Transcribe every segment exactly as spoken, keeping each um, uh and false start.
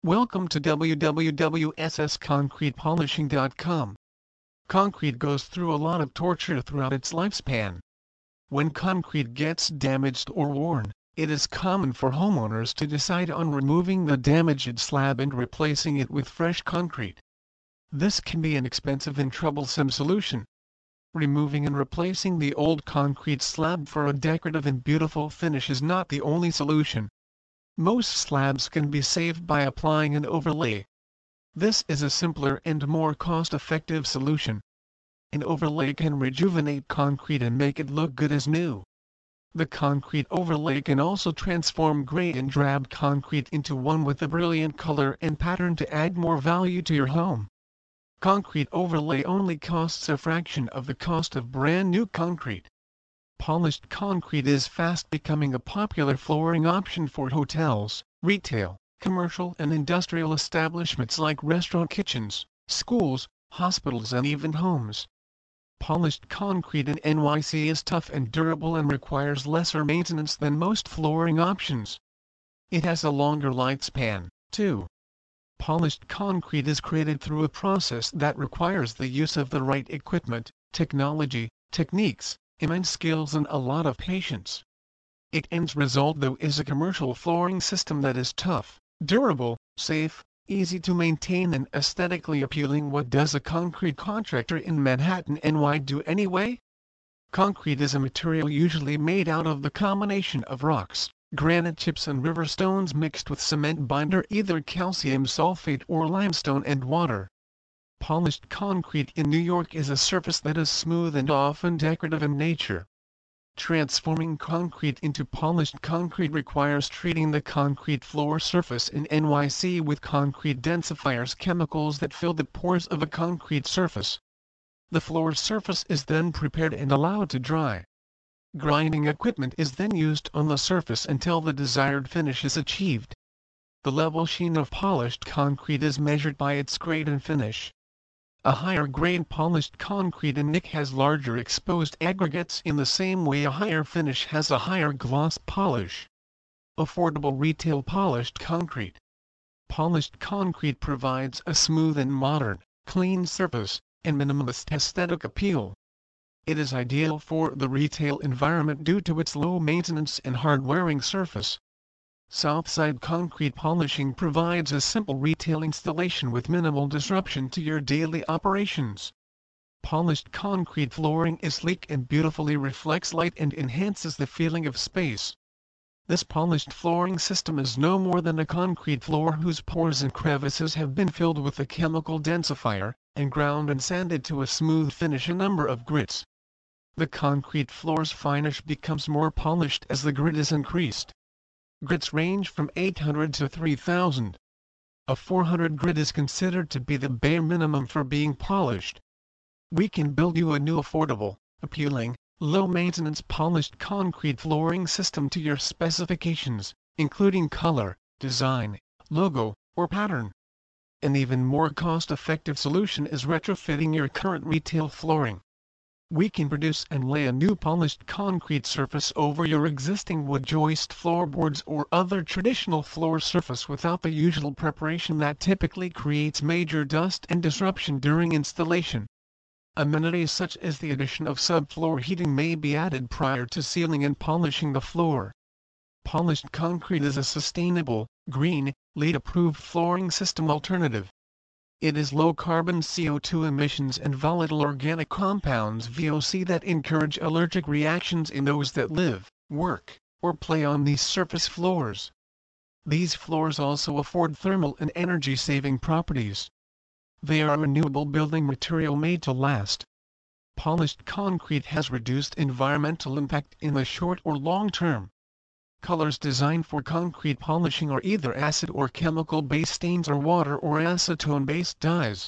Welcome to w w w dot s s concrete polishing dot com. Concrete goes through a lot of torture throughout its lifespan. When concrete gets damaged or worn, it is common for homeowners to decide on removing the damaged slab and replacing it with fresh concrete. This can be an expensive and troublesome solution. Removing and replacing the old concrete slab for a decorative and beautiful finish is not the only solution. Most slabs can be saved by applying an overlay. This is a simpler and more cost-effective solution. An overlay can rejuvenate concrete and make it look good as new. The concrete overlay can also transform gray and drab concrete into one with a brilliant color and pattern to add more value to your home. Concrete overlay only costs a fraction of the cost of brand new concrete. Polished concrete is fast becoming a popular flooring option for hotels, retail, commercial and industrial establishments like restaurant kitchens, schools, hospitals and even homes. Polished concrete in N Y C is tough and durable and requires lesser maintenance than most flooring options. It has a longer lifespan, too. Polished concrete is created through a process that requires the use of the right equipment, technology, techniques, immense skills and a lot of patience. Its end result though is a commercial flooring system that is tough, durable, safe, easy to maintain and aesthetically appealing. What does a concrete contractor in Manhattan, N Y do anyway? Concrete is a material usually made out of the combination of rocks, granite chips and river stones mixed with cement binder, either calcium sulfate or limestone and water. Polished concrete in New York is a surface that is smooth and often decorative in nature. Transforming concrete into polished concrete requires treating the concrete floor surface in N Y C with concrete densifiers, chemicals that fill the pores of a concrete surface. The floor surface is then prepared and allowed to dry. Grinding equipment is then used on the surface until the desired finish is achieved. The level sheen of polished concrete is measured by its grade and finish. A higher grade polished concrete in nick has larger exposed aggregates in the same way a higher finish has a higher gloss polish. Affordable retail polished concrete. Polished concrete provides a smooth and modern, clean surface, and minimalist aesthetic appeal. It is ideal for the retail environment due to its low maintenance and hard-wearing surface. Southside Concrete Polishing provides a simple retail installation with minimal disruption to your daily operations. Polished concrete flooring is sleek and beautifully reflects light and enhances the feeling of space. This polished flooring system is no more than a concrete floor whose pores and crevices have been filled with a chemical densifier, and ground and sanded to a smooth finish. A number of grits. The concrete floor's finish becomes more polished as the grit is increased. Grits range from eight hundred to three thousand. A four hundred grit is considered to be the bare minimum for being polished. We can build you a new affordable, appealing, low-maintenance polished concrete flooring system to your specifications, including color, design, logo, or pattern. An even more cost-effective solution is retrofitting your current retail flooring. We can produce and lay a new polished concrete surface over your existing wood joist floorboards or other traditional floor surface without the usual preparation that typically creates major dust and disruption during installation. Amenities such as the addition of subfloor heating may be added prior to sealing and polishing the floor. Polished concrete is a sustainable, green, LEED-approved flooring system alternative. It is low-carbon C O two emissions and volatile organic compounds V O C that encourage allergic reactions in those that live, work, or play on these surface floors. These floors also afford thermal and energy-saving properties. They are a renewable building material made to last. Polished concrete has reduced environmental impact in the short or long term. Colors designed for concrete polishing are either acid or chemical-based stains or water or acetone-based dyes.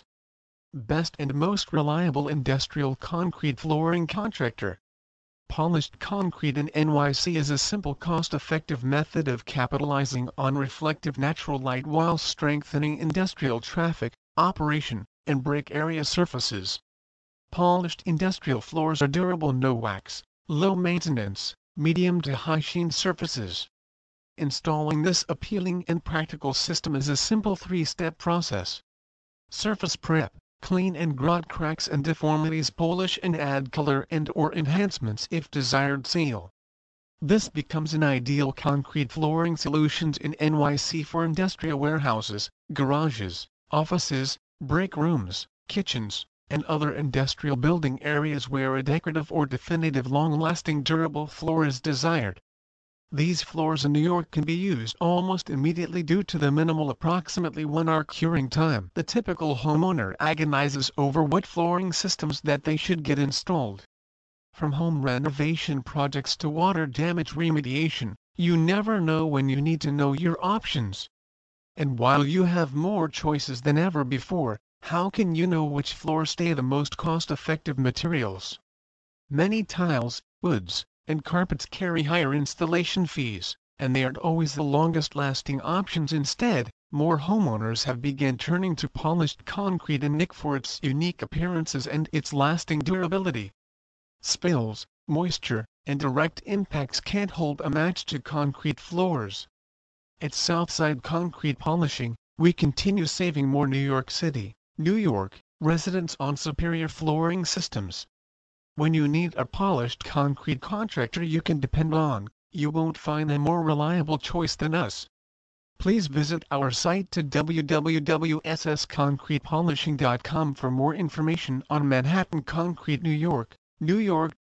Best and most reliable industrial concrete flooring contractor. Polished concrete in N Y C is a simple, cost-effective method of capitalizing on reflective natural light while strengthening industrial traffic, operation, and break area surfaces. Polished industrial floors are durable, no wax, low maintenance, medium to high sheen surfaces. Installing this appealing and practical system is a simple three-step process. Surface prep: clean and grout cracks and deformities, polish and add color and or enhancements if desired. Seal. This becomes an ideal concrete flooring solutions in N Y C for industrial warehouses, garages, offices, break rooms, kitchens, and other industrial building areas where a decorative or definitive long-lasting durable floor is desired. These floors in New York can be used almost immediately due to the minimal approximately one hour curing time. The typical homeowner agonizes over what flooring systems that they should get installed. From home renovation projects to water damage remediation, you never know when you need to know your options. And while you have more choices than ever before, how can you know which floors stay the most cost-effective materials? Many tiles, woods, and carpets carry higher installation fees, and they aren't always the longest-lasting options. Instead, more homeowners have begun turning to polished concrete and N I C for its unique appearances and its lasting durability. Spills, moisture, and direct impacts can't hold a match to concrete floors. At Southside Concrete Polishing, we continue saving more New York City, New York, residents on superior flooring systems. When you need a polished concrete contractor you can depend on, you won't find a more reliable choice than us. Please visit our site to w w w dot s s concrete polishing dot com for more information on Manhattan Concrete, New York, New York